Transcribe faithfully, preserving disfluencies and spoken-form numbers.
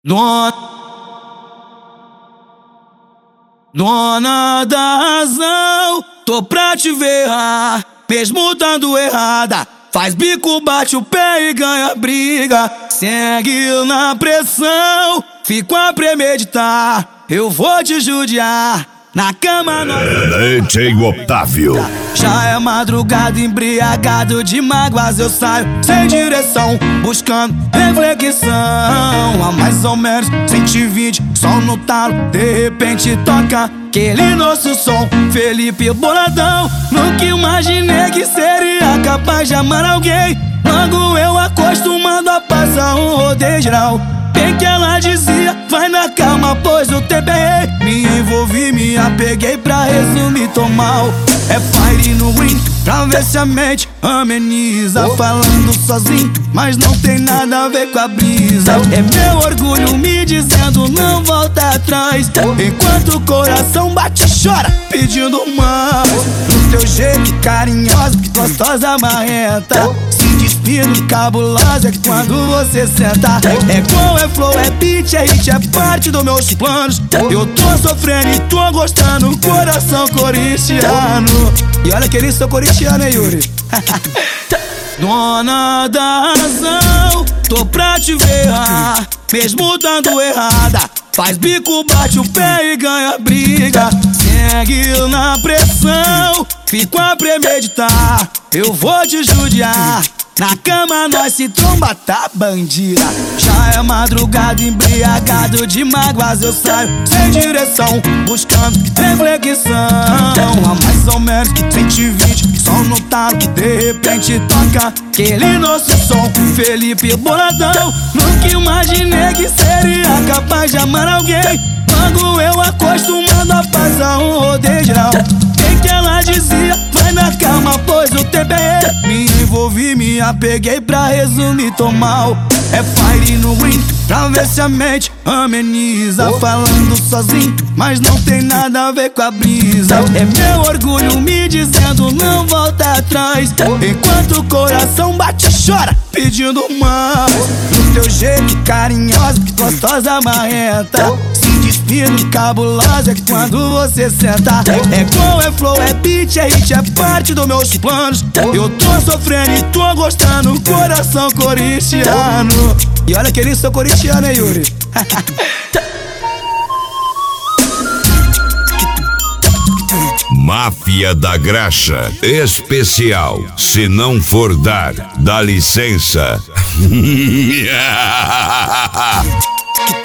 Dona, dona da razão, tô pra te ferrar, mesmo tando errada. Faz bico, bate o pé e ganha briga. Segue na pressão, fico a premeditar. Eu vou te judiar, na cama nós... D J Otávio. Já é madrugada, embriagado de mágoas eu saio sem direção, buscando reflexão. A mais ou menos cento e vinte, sol no talo, de repente toca aquele nosso som. Felipe boladão, nunca imaginei que seria capaz de amar alguém. Logo eu acostumado a passar um rodeio geral. Bem que ela dizia, vai na calma, pois o tempo é rei. Me envolvi, me apeguei, pra resumir, tô mal. É fire no ring, pra ver se a mente ameniza. Falando sozinho, mas não tem nada a ver com a brisa. É meu orgulho me dizendo, não volta atrás. Enquanto o coração bate e chora, pedindo mais. No teu jeito carinhosa, gostosa, marrenta, se despindo, cabulosa, é quando você senta. É gol, é flow, é beat, é hit, é parte dos meus planos. Eu tô sofrendo e tô gostando, coração corintiano. E olha que eles são corintiano, hein, Yuri? Dona da razão, tô pra te ferrar, mesmo dando errada. Faz bico, bate o pé e ganha briga. Segue na pressão, fico a premeditar. Eu vou te judiar, na cama nós se tromba, tá bandida. Já é madrugada, embriagado de mágoas eu saio sem direção, buscando reflexão. A mais ou menos cento e vinte, sol no talo, de repente toca aquele nosso som. Felipe boladão, nunca imaginei que seria capaz de amar alguém. Logo eu acostumado a passar um rodeio geral. Bem que ela dizia, vai na calma, pois o tempo é rei. Me envolvi, me apeguei, pra resumir, tô mal. É fire no ring, pra ver se a mente ameniza. Falando sozinho, mas não tem nada a ver com a brisa. É meu orgulho me dizendo, não volta atrás. Enquanto o coração bate e chora, pedindo mais. No teu jeito carinhosa, gostosa, marrenta, se despindo, cabulosa, é quando você senta. É gol, é flow, é beat, é hit, é parte dos meus planos. Eu tô sofrendo e tô gostando, coração corintiano. E olha que eles são corintiano, hein, Yuri? Máfia da Graxa especial. Se não for dar, dá licença.